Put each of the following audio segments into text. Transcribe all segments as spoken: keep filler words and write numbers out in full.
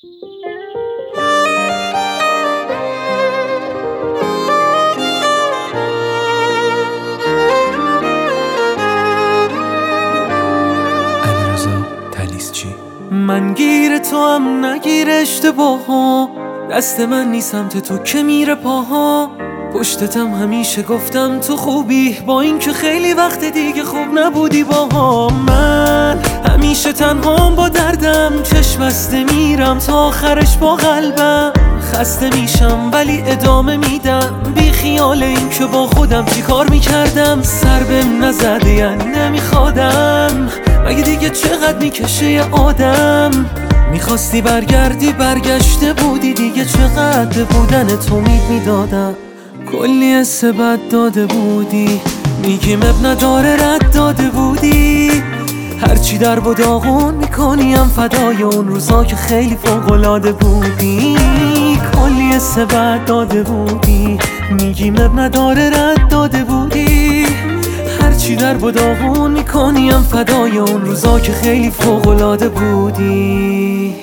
من گیر تو هم نگیر اشتباها، دست من نیست سمت تو که میره پاها. پشتتم همیشه گفتم تو خوبی، با این که خیلی وقت دیگه خوب نبودی باها. من همیشه تنهام با دردم، چشم بسته میرم تا آخرش با قلبم. خسته میشم ولی ادامه میدم، بی خیال این که با خودم چی کار میکردم. سر بهم نزده یعنی نمیخوادم، مگه دیگه چقدر میکشه یه آدم. میخواستی برگردی برگشته بودی دیگه، چقدر بودن تو امید میدادم. کلی حس بد داده بودی، میگیم اب نداره رد داده بودی. هرچی در و داغون میکنیم فدای اون روزا که خیلی فوق‌العاده بودی. کلی حس بد داده بودی، میگیم اب نداره رد داده بودی. هرچی در و داغون میکنیم فدای اون روزا که خیلی فوق‌العاده بودی.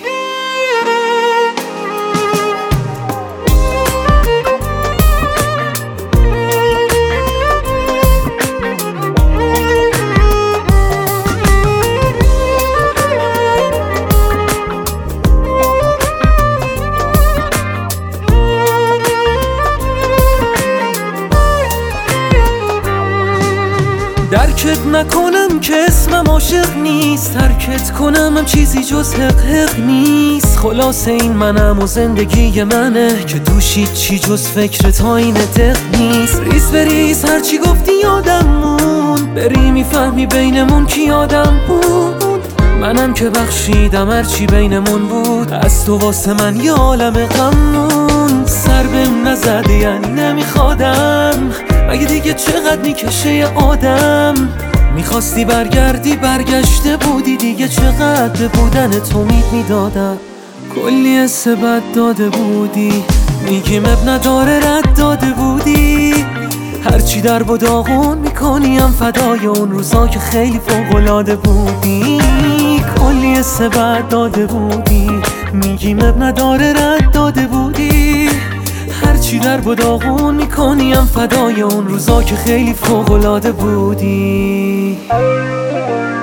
درکت نکنم که اسمم عاشق نیست، ترکت کنم هم چیزی جز حق حق نیست. خلاصه این منم و زندگی منه که توش چی جز فکر تا این دق نیست. ریز بریز هرچی گفتی یادم موند، بری میفهمی بینمون کی آدم بود. منم که بخشیدم هرچی بینمون بود، از تو واسه من یه عالم غم موند. سر بهم نزده یعنی نمیخوادم، مگه دیگه چقدر میکشه یه آدم. میخواستی برگردی برگشته بودی دیگه، چقدر بودن تو امید میدادم. کلی حس بد داده بودی، میگیم اب نداره رد داده بودی. هرچی در و داغون میکنیم فدای اون روزا که خیلی فوق‌العاده بودی. کلی حس بد داده بودی، میگیم اب نداره رد داده بودی. هرچی در و داغون میکنیم فدای اون روزا که خیلی فوق‌العاده بودی.